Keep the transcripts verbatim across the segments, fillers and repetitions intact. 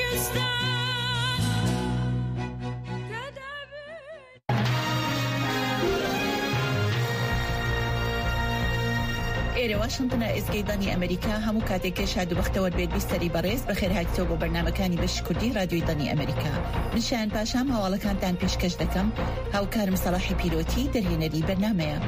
ئێرە واشنتنە ئێسکەیدانی ئەمریکا هەموو کاتێک شاد و بەختەوە بێت بیستەری بەڕێز بەخێر هاتیتەوە بۆ بەرنامەکانی بەشی کوردی رادیۆی دانی ئەمریکا. من شایان پاشام هەواڵەکانتان پێشکەش دەکەم. هاوکارم سەلاحی پیرۆتی دەرهێنەری بەرنامەیە.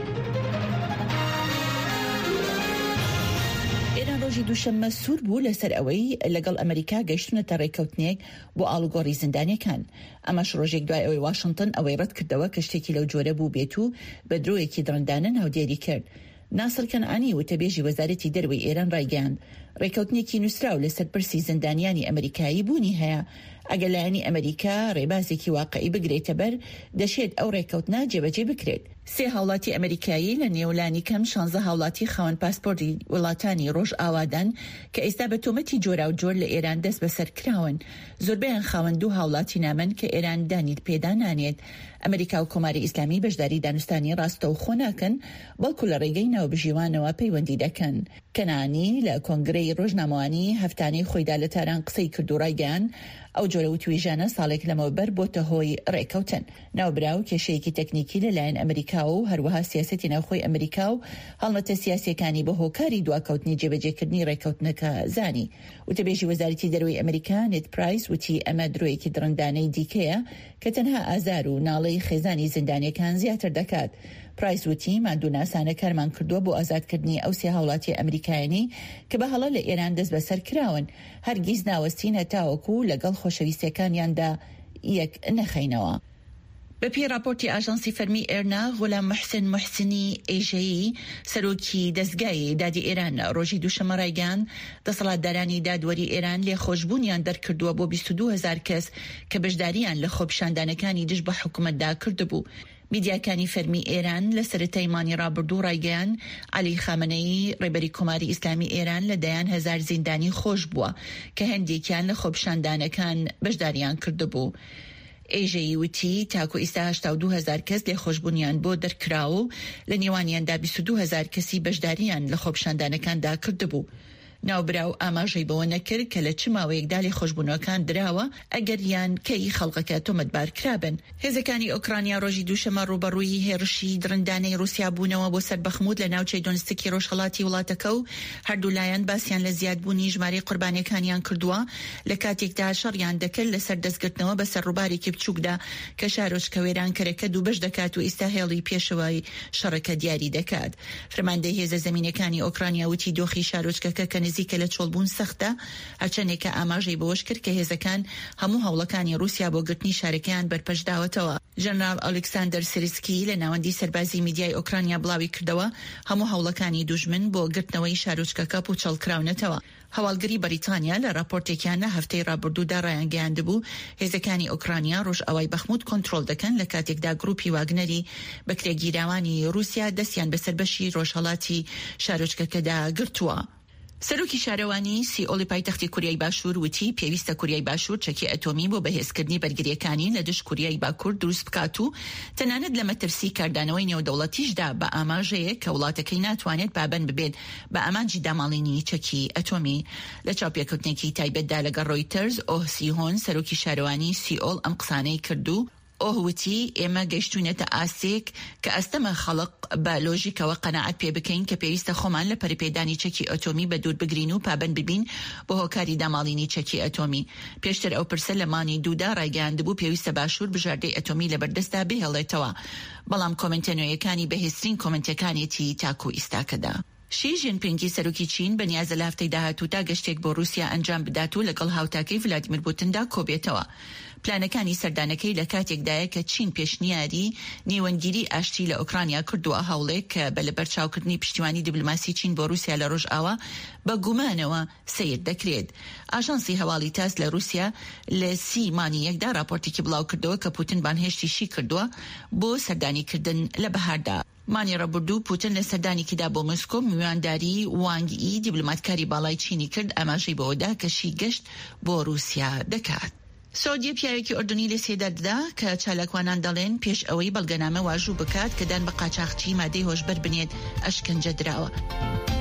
ئێران ڕۆژی دووشەممە سوور بوو لەسەر ئەوەی لەگەڵ ئەمریکا گەیشتونەتە ڕێکەوتنێک بۆ ئاڵوگۆڕی زیندانیەکان. ئەمەش ڕۆژێک دوای ئەوەی واشنتن ئەوەی ڕەت کردەوە کە شتێکی لەو جۆرە بوو بێت و بە درۆیەکی دڕندانە ناودێری کرد. ناصر کەنعانی وتەبێژی وەزارەتی دەرەوەی ئێران ڕایگەیاند ڕێکەوتنێکی نووسراو لەسەر پرسی زیندانیانی ئەمریکایی بوونی هەیە. ئەگەر لایەنی ئەمریکا ڕێبازێکی واقعی بگرێتە بەر دەشێت ئەو ڕێکەوتنە جێبەجێ بکرێت. سێ هاوڵاتی ئەمریکایی لە نێولانی کەم شانزە هاوڵاتی خاوەن پاسپۆرتی وڵاتانی ڕۆژ ئاوادان کە ئێستا بە تۆمەتی جۆرا و جۆر لە ئێران دەست بەسەر کراون. زۆربەیان خاوەن دوو هاوڵاتی نامن کە ئێران دانیت پێدا نانێت. ئەمریکا و کۆماری ئیسلامی بەشداری دانوستانی ڕاستە و خۆ ناکەن، بەڵکو لە ڕێگەی ناوبژیوانەوە پەیوەندی دەکەن. کەنانی لە کۆنگرەی ڕۆژنامەوانی هەفتانەی خۆیدا لە تاران قسەی کرد و ڕایگەیاند ئەو جۆرە وتوێژانە ساڵێک لەمەوبەر بۆتە هۆی ڕێکەوتن. ناوبراو کێشەیەکی تەکنیکی لەلایەن ئەمریکا و هەروەها سیاسەتی ناوخۆی ئەمریکا و هەڵمەتە سیاسیەکانی بە هۆکاری دواکەوتنی جێبەجێکردنی ڕێکەوتنەکە زانی. وتەبێژی وەزارەتی دەرەوەی ئەمریکا نێت پرایس وتی ئەمە درۆیەکی دڕندانەی دیکەیە کە تەنها ئازار و ناڵەی خێزانی زیندانیەکان زیاتر دەکات. پرایس وتی ماندوو ناسانە کارمان کردووە بۆ ئازادکردنی ئەو سێ هاوڵاتی ئەمریکایانی کە بە هەڵە لە ئێران دەست بەسەر کراون، هەرگیز ناوەستین هەتاوەکو لەگەڵ خۆشەویستەکانیاندا یەک نەخەینەوە. بەپێی راپۆرتی ئاژانسی فەرمی ئێرنا، غولام محسن محسنی ئێژەیی سەرۆکی دەستگای دادی ئێران ڕۆژی دووشەمە ڕایگەیاند دەسەڵاتدارانی دادوەری ئێران لێخۆشبوونیان دەرکردووە بۆ بیست و دوو هەزار کەس کە بەشداریان لە خۆپیشاندانەکانی دژ بە حکوومەتدا کردبوو. میدیاکانی فەرمی ئێران لە سەرەتای مانی ڕابردوو ڕایگەیاند عەلی خامنەیی ڕێبەری کۆماری ئیسلامی ئێران لە دەیان هەزار زیندانی خۆش بووە کە هەندێکیان لە خۆپیشاندانەکان بەشداریان کردبوو. ئێژەیی وتی تاکو ئێستا هەشتا و دوو هەزار کەس لێخۆشبوونیان بۆ دەرکراوە و لە نێوانیاندا بیست و دوو هەزار کەسی بەشداریان لە خۆپیشاندانەکاندا کردبوو. ناوبراو ئاماژەی بەوە نەکرد کە لە چ ماوەیەکدا لێخۆشبوونەکان دراوە ئەگەر یان کەی خەڵکەکە تۆمەتبار کرابن. هێزەکانی ئۆکرانیا ڕۆژی دووشەمە ڕوبەڕووی هێرشی دڕندانەی رووسیا بوونەوە بۆ سەر بەخموود لە ناوچەی دۆنستکی ڕۆژهەڵاتی وڵاتەکە و هەردوو لایەن باسییان لە زیادبوونی ژمارەی قوربانیەکانیان کردووە لە کاتێکدا شەڕیان دەکرد لەسەر دەستگرتنەوە بە سەر ڕووبارێکی بچووکدا کە شارۆچکە وێرانکەرەکە دوو بەش دەکات و ئێستا هێڵی پێشەوەی شەڕەکە دیاری دەکات. فرماندەی هێزە زەمینەکانی ئۆکرانیا وتی دۆخی شارۆچکەکە کە نزیکە لە چۆڵبوون سەختە، هەرچەندێکە ئاماژەی بەوەش کرد کە هێزەکان هەموو هەوڵەکانی رووسیا بۆ گرتنی شارەکەیان بەرپەشداوەتەوە. ژەنرال ئۆلێکساندەر سیرسکی لە ناوەندی سەربازی میدیای ئۆکرانیا بڵاوی کردەوە هەموو هەوڵەکانی دوژمن بۆ گرتنەوەی شارۆچکەکە پوچەڵکراونەتەوە. هەواڵگەری بەریتانیا لە راپۆرتێکیانە هەفتەی ڕابردوودا ڕایانگەیاندبوو هێزەکانی ئۆکرانیا ڕۆژ ئەوای بەخموود کۆنترۆل دەکەن لە کاتێکدا گروپی واگنەری بەکرێگیراوانی رووسیا دەستیان بەسەر بەشی ڕۆژهەڵاتی شارۆچکەکەدا گرتووە. سەرۆکی شارەوانی سیئۆڵی پایتەختی کوریای باشوور وتی پێویستە کوریای باشوور چەکی ئەتۆمی بۆ بەهێزکردنی بەرگریەکانی لە دژ کوریای باکوور دروست بکات و تەنانەت لە مەترسی کاردانەوەی نێودەوڵەتیشدا بە ئاماژەیە کە وڵاتەکەی ناتوانێت پابەند ببێت بە ئامانجی داماڵینی چەکی ئەتۆمی. لە چاوپێکەوتنێکی تایبەتدا لەگەڵ ڕۆیتەرز ئۆه سیهۆن سەرۆکی شارەوانی سیئۆڵ ئەم قسانەی کردو. ئۆهوتی ئێمە گەیشتونەتە ئاسێک کە ئەستەمە خەڵق بە لۆژیکەوە قەناعەت پێ بکەین کە پێویستە خۆمان لە پەرپێدانی چەکی ئەتۆمی بە دوور بگرین و پابەند ببین بۆ هۆکاری داماڵینی چەکی ئەتۆمی. پێشتر ئەو پرسە لە مانی دوودا ڕایگەیاندبوو پێویستە باشوور بژاردەی ئەتۆمی لە بەردەستدا بهێڵێتەوە، بەڵام کۆمنتە نوێیەکانی بەهێزترین کۆمنتەکانێتی تاکو ئیستاکەدا. شی ژینپینگی سەرۆکی چین بەنیازە لە هەفتەی داهاتوودا گەشتێک بۆ رووسیا ئەنجام بدات و لەگەڵ هاوتاکەی ڤلادیمیر پوتیندا کۆبێتەوە. پلانەکانی سەردانەکەی لە کاتێکدایە کە چین پێشنیاری نێوەنگیری ئاشتی لە ئۆکرانیا کردووە هەوڵێک کە بە لەبەرچاوکردنی پشتیوانی دیبلۆماسی چین بۆ رووسیا لە ڕۆژئاوا بە گومانەوە سیر دەکرێت. ئاژانسی هەواڵی تاس لە رووسیا لە سی مانی یەکدا راپۆرتێکی بڵاو کردەوە کە پوتین بانهێشتیشی کردووە بۆ سەردانیکردن لە بەهاردا. مانی ڕەبردوو پوتین لە سەردانیکیدا بۆ مۆسکۆ میوانداری وانگ ئی دیبلۆماتکاری باڵای چینی کرد ئاماژەی بەوەدا کەشی گەشت بۆ رووسیا دەکات. سعودیە پیاوێکی ئوردنی لە سێدا دەدا کە چالاکوانان دەڵێن پێش ئەوەی بەڵگەنامە واژوو بکات کە دان بە قاچاقچی مادەی هۆشبەر بنێت ئەشکەنجە دراوە.